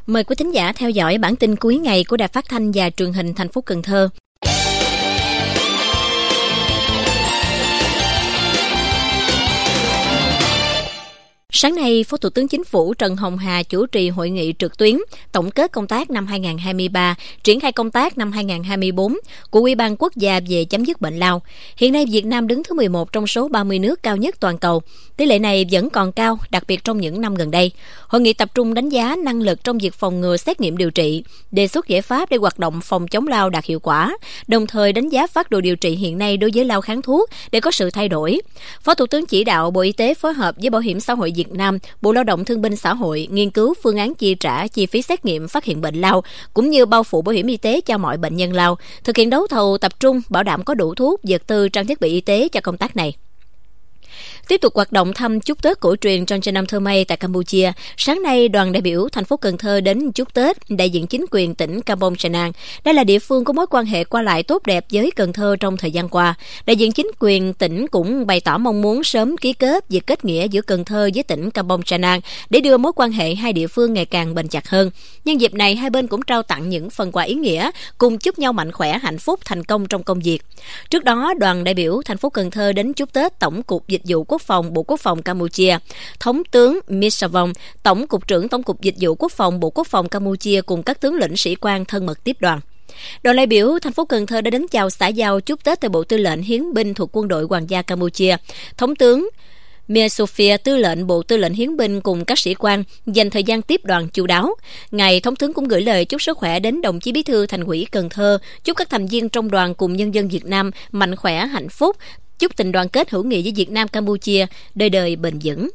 Mời quý thính giả theo dõi bản tin cuối ngày của Đài Phát thanh và Truyền hình thành phố Cần Thơ. Sáng nay, Phó Thủ tướng Chính phủ Trần Hồng Hà chủ trì hội nghị trực tuyến tổng kết công tác năm 2023, triển khai công tác năm 2024 của Ủy ban Quốc gia về chấm dứt bệnh lao. Hiện nay, Việt Nam đứng thứ 11 trong số 30 nước cao nhất toàn cầu. Tỷ lệ này vẫn còn cao, đặc biệt trong những năm gần đây. Hội nghị tập trung đánh giá năng lực trong việc phòng ngừa, xét nghiệm, điều trị, đề xuất giải pháp để hoạt động phòng chống lao đạt hiệu quả, đồng thời đánh giá phác đồ điều trị hiện nay đối với lao kháng thuốc để có sự thay đổi. Phó Thủ tướng chỉ đạo Bộ Y tế phối hợp với Bảo hiểm xã hội Việt Nam, Bộ Lao động Thương binh Xã hội nghiên cứu phương án chi trả chi phí xét nghiệm phát hiện bệnh lao cũng như bao phủ bảo hiểm y tế cho mọi bệnh nhân lao, thực hiện đấu thầu tập trung bảo đảm có đủ thuốc, vật tư, trang thiết bị y tế cho công tác này. Tiếp tục hoạt động thăm chúc Tết cổ truyền Trôn Trân Nam Thơ Mây tại Campuchia, sáng nay đoàn đại biểu thành phố Cần Thơ đến chúc Tết đại diện chính quyền tỉnh Kampong Chhnang. Đây là địa phương có mối quan hệ qua lại tốt đẹp với Cần Thơ trong thời gian qua. Đại diện chính quyền tỉnh cũng bày tỏ mong muốn sớm ký kết việc kết nghĩa giữa Cần Thơ với tỉnh Kampong Chhnang để đưa mối quan hệ hai địa phương ngày càng bền chặt hơn. Nhân dịp này, hai bên cũng trao tặng những phần quà ý nghĩa, cùng chúc nhau mạnh khỏe, hạnh phúc, thành công trong công việc. Trước đó, đoàn đại biểu thành phố Cần Thơ đến chúc Tết Tổng cục Dịch vụ Quốc phòng Bộ Quốc phòng Campuchia, Thống tướng Misavong, Tổng cục trưởng Tổng cục Dịch vụ Quốc phòng Bộ Quốc phòng Campuchia cùng các tướng lĩnh sĩ quan thân mật tiếp đoàn. Đoàn đại biểu thành phố Cần Thơ đã đến chào xã giao chúc Tết tại Bộ Tư lệnh Hiến binh thuộc Quân đội Hoàng gia Campuchia. Thống tướng Mia Sophia, tư lệnh Bộ Tư lệnh Hiến binh cùng các sĩ quan dành thời gian tiếp đoàn chu đáo. Ngài Thống tướng cũng gửi lời chúc sức khỏe đến đồng chí Bí thư Thành ủy Cần Thơ, chúc các thành viên trong đoàn cùng nhân dân Việt Nam mạnh khỏe, hạnh phúc, chúc tình đoàn kết hữu nghị với Việt Nam Campuchia đời đời bền vững.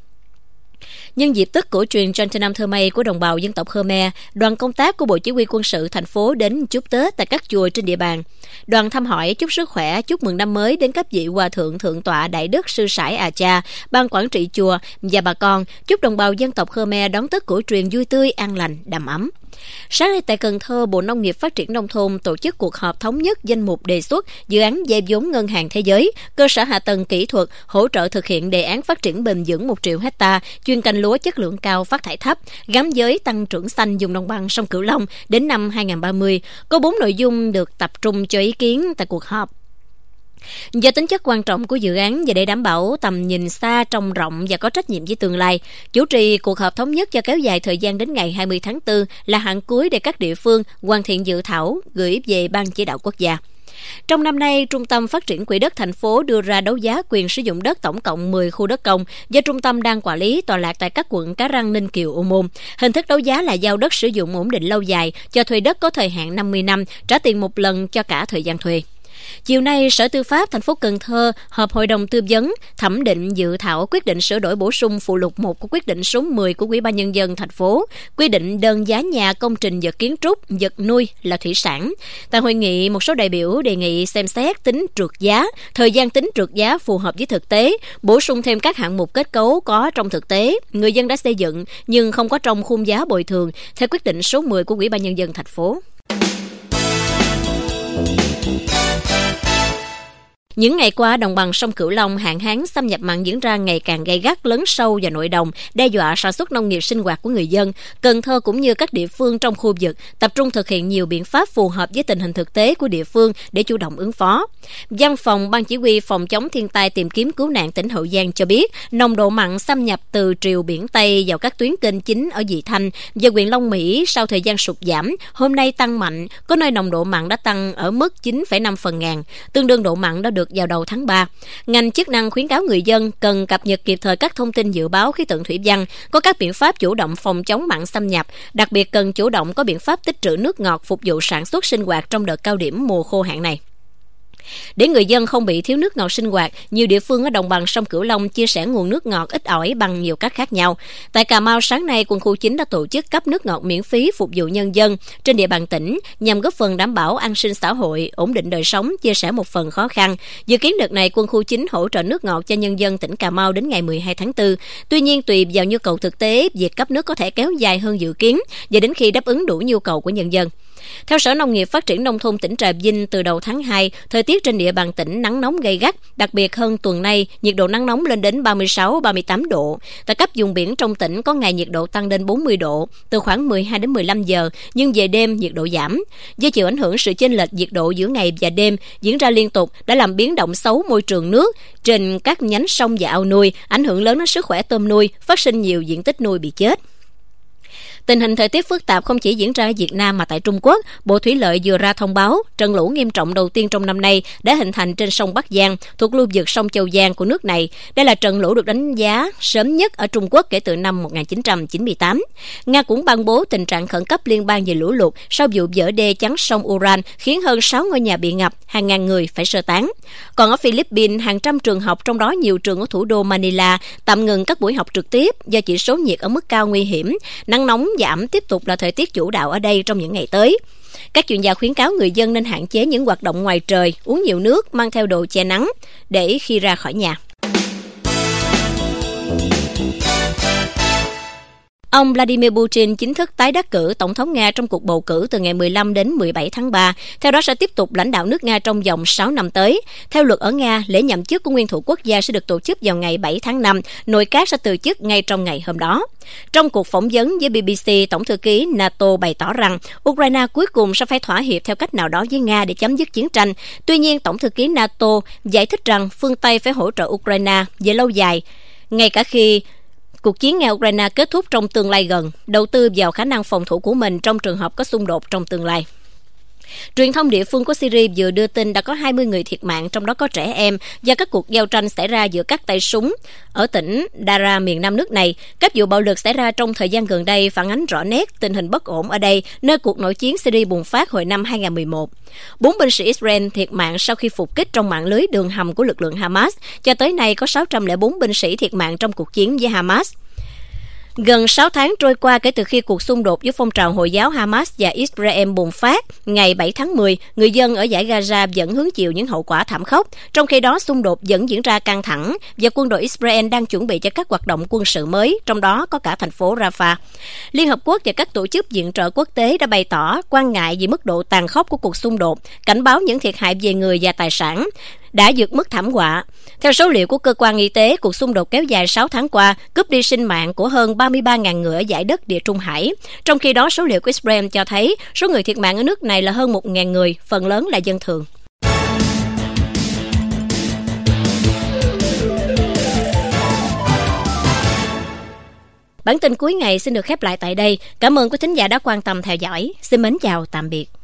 Nhân dịp Tết cổ truyền Trôn Trân Nam Thơ Mây của đồng bào dân tộc Khmer, đoàn công tác của Bộ Chỉ huy Quân sự thành phố đến chúc Tết tại các chùa trên địa bàn. Đoàn thăm hỏi, chúc sức khỏe, chúc mừng năm mới đến các vị hòa thượng, thượng tọa, đại đức, sư sãi A Cha, ban quản trị chùa và bà con, chúc đồng bào dân tộc Khmer đón Tết cổ truyền vui tươi, an lành, đầm ấm. Sáng nay tại Cần Thơ, Bộ Nông nghiệp Phát triển Nông thôn tổ chức cuộc họp thống nhất danh mục đề xuất dự án vay vốn Ngân hàng Thế giới, cơ sở hạ tầng kỹ thuật, hỗ trợ thực hiện đề án phát triển bền vững 1 triệu hectare, chuyên canh lúa chất lượng cao, phát thải thấp, gắn với tăng trưởng xanh vùng đồng bằng sông Cửu Long đến năm 2030. Có 4 nội dung được tập trung cho ý kiến tại cuộc họp. Do tính chất quan trọng của dự án và để đảm bảo tầm nhìn xa, trông rộng và có trách nhiệm với tương lai, chủ trì cuộc họp thống nhất cho kéo dài thời gian đến ngày 20 tháng 4 là hạn cuối để các địa phương hoàn thiện dự thảo gửi về Ban Chỉ đạo Quốc gia. Trong năm nay, Trung tâm Phát triển Quỹ đất thành phố đưa ra đấu giá quyền sử dụng đất tổng cộng 10 khu đất công do trung tâm đang quản lý tọa lạc tại các quận Cá Răng, Ninh Kiều, Ô Môn. Hình thức đấu giá là giao đất sử dụng ổn định lâu dài, cho thuê đất có thời hạn 50 năm, trả tiền một lần cho cả thời gian thuê. Chiều nay, Sở Tư pháp thành phố Cần Thơ họp hội đồng tư vấn thẩm định dự thảo quyết định sửa đổi bổ sung phụ lục 1 của quyết định số 10 của Ủy ban Nhân dân thành phố, quy định đơn giá nhà, công trình vật kiến trúc, vật nuôi là thủy sản. Tại hội nghị, một số đại biểu đề nghị xem xét tính trượt giá, thời gian tính trượt giá phù hợp với thực tế, bổ sung thêm các hạng mục kết cấu có trong thực tế người dân đã xây dựng nhưng không có trong khung giá bồi thường theo quyết định số 10 của Ủy ban Nhân dân thành phố. Những ngày qua, đồng bằng sông Cửu Long hạn hán xâm nhập mặn diễn ra ngày càng gay gắt, lấn sâu vào nội đồng, đe dọa sản xuất nông nghiệp sinh hoạt của người dân. Cần Thơ cũng như các địa phương trong khu vực tập trung thực hiện nhiều biện pháp phù hợp với tình hình thực tế của địa phương để chủ động ứng phó. Văn phòng Ban Chỉ huy Phòng chống thiên tai tìm kiếm cứu nạn tỉnh Hậu Giang cho biết, nồng độ mặn xâm nhập từ triều biển Tây vào các tuyến kênh chính ở Vị Thanh và huyện Long Mỹ sau thời gian sụt giảm, hôm nay tăng mạnh, có nơi nồng độ mặn đã tăng ở mức 9,5 phần ngàn, tương đương độ mặn đã được vào đầu tháng 3. Ngành chức năng khuyến cáo người dân cần cập nhật kịp thời các thông tin dự báo khí tượng thủy văn, có các biện pháp chủ động phòng chống mặn xâm nhập, đặc biệt cần chủ động có biện pháp tích trữ nước ngọt phục vụ sản xuất sinh hoạt trong đợt cao điểm mùa khô hạn này. Để người dân không bị thiếu nước ngọt sinh hoạt, nhiều địa phương ở đồng bằng sông Cửu Long chia sẻ nguồn nước ngọt ít ỏi bằng nhiều cách khác nhau. Tại Cà Mau, sáng nay, Quân khu 9 đã tổ chức cấp nước ngọt miễn phí phục vụ nhân dân trên địa bàn tỉnh nhằm góp phần đảm bảo an sinh xã hội, ổn định đời sống, chia sẻ một phần khó khăn. Dự kiến đợt này, Quân khu 9 hỗ trợ nước ngọt cho nhân dân tỉnh Cà Mau đến ngày 12 tháng 4. Tuy nhiên, tùy vào nhu cầu thực tế, việc cấp nước có thể kéo dài hơn dự kiến và đến khi đáp ứng đủ nhu cầu của nhân dân. Theo Sở Nông nghiệp Phát triển Nông thôn tỉnh Trà Vinh, từ đầu tháng 2, thời tiết trên địa bàn tỉnh nắng nóng gay gắt, đặc biệt hơn tuần nay, nhiệt độ nắng nóng lên đến 36-38 độ. Tại các vùng biển trong tỉnh có ngày nhiệt độ tăng đến 40 độ, từ khoảng 12 đến 15 giờ, nhưng về đêm nhiệt độ giảm. Do chịu ảnh hưởng sự chênh lệch nhiệt độ giữa ngày và đêm diễn ra liên tục đã làm biến động xấu môi trường nước trên các nhánh sông và ao nuôi, ảnh hưởng lớn đến sức khỏe tôm nuôi, phát sinh nhiều diện tích nuôi bị chết. Tình hình thời tiết phức tạp không chỉ diễn ra ở Việt Nam mà tại Trung Quốc, Bộ Thủy lợi vừa ra thông báo trận lũ nghiêm trọng đầu tiên trong năm nay đã hình thành trên sông Bắc Giang thuộc lưu vực sông Châu Giang của nước này. Đây là trận lũ được đánh giá sớm nhất ở Trung Quốc kể từ năm 1998. Nga cũng ban bố tình trạng khẩn cấp liên bang về lũ lụt sau vụ vỡ đê chắn sông Uran khiến hơn 6 ngôi nhà bị ngập, hàng ngàn người phải sơ tán. Còn ở Philippines, hàng trăm trường học, trong đó nhiều trường ở thủ đô Manila, tạm ngừng các buổi học trực tiếp do chỉ số nhiệt ở mức cao nguy hiểm. Nắng nóng và ẩm tiếp tục là thời tiết chủ đạo ở đây trong những ngày tới. Các chuyên gia khuyến cáo người dân nên hạn chế những hoạt động ngoài trời, uống nhiều nước, mang theo đồ che nắng để khi ra khỏi nhà. Ông Vladimir Putin chính thức tái đắc cử Tổng thống Nga trong cuộc bầu cử từ ngày 15 đến 17 tháng 3. Theo đó sẽ tiếp tục lãnh đạo nước Nga trong vòng 6 năm tới. Theo luật ở Nga, lễ nhậm chức của nguyên thủ quốc gia sẽ được tổ chức vào ngày 7 tháng 5. Nội các sẽ từ chức ngay trong ngày hôm đó. Trong cuộc phỏng vấn với BBC, Tổng thư ký NATO bày tỏ rằng Ukraine cuối cùng sẽ phải thỏa hiệp theo cách nào đó với Nga để chấm dứt chiến tranh. Tuy nhiên, Tổng thư ký NATO giải thích rằng phương Tây phải hỗ trợ Ukraine về lâu dài, ngay cả khi cuộc chiến Nga-Ukraine kết thúc trong tương lai gần, đầu tư vào khả năng phòng thủ của mình trong trường hợp có xung đột trong tương lai. Truyền thông địa phương của Syria vừa đưa tin đã có 20 người thiệt mạng, trong đó có trẻ em, do các cuộc giao tranh xảy ra giữa các tay súng ở tỉnh Dara, miền nam nước này. Các vụ bạo lực xảy ra trong thời gian gần đây phản ánh rõ nét tình hình bất ổn ở đây, nơi cuộc nội chiến Syria bùng phát hồi năm 2011. 4 binh sĩ Israel thiệt mạng sau khi phục kích trong mạng lưới đường hầm của lực lượng Hamas. Cho tới nay có 604 binh sĩ thiệt mạng trong cuộc chiến với Hamas. Gần 6 tháng trôi qua kể từ khi cuộc xung đột với phong trào Hồi giáo Hamas và Israel bùng phát, ngày 7 tháng 10, người dân ở dải Gaza vẫn hứng chịu những hậu quả thảm khốc. Trong khi đó, xung đột vẫn diễn ra căng thẳng và quân đội Israel đang chuẩn bị cho các hoạt động quân sự mới, trong đó có cả thành phố Rafah. Liên Hợp Quốc và các tổ chức viện trợ quốc tế đã bày tỏ quan ngại về mức độ tàn khốc của cuộc xung đột, cảnh báo những thiệt hại về người và tài sản đã vượt mức thảm họa. Theo số liệu của cơ quan y tế, cuộc xung đột kéo dài 6 tháng qua cướp đi sinh mạng của hơn 33.000 người ở dải đất Địa Trung Hải. Trong khi đó, số liệu của Israel cho thấy số người thiệt mạng ở nước này là hơn 1.000 người, phần lớn là dân thường. Bản tin cuối ngày xin được khép lại tại đây. Cảm ơn quý thính giả đã quan tâm theo dõi. Xin mến chào, tạm biệt.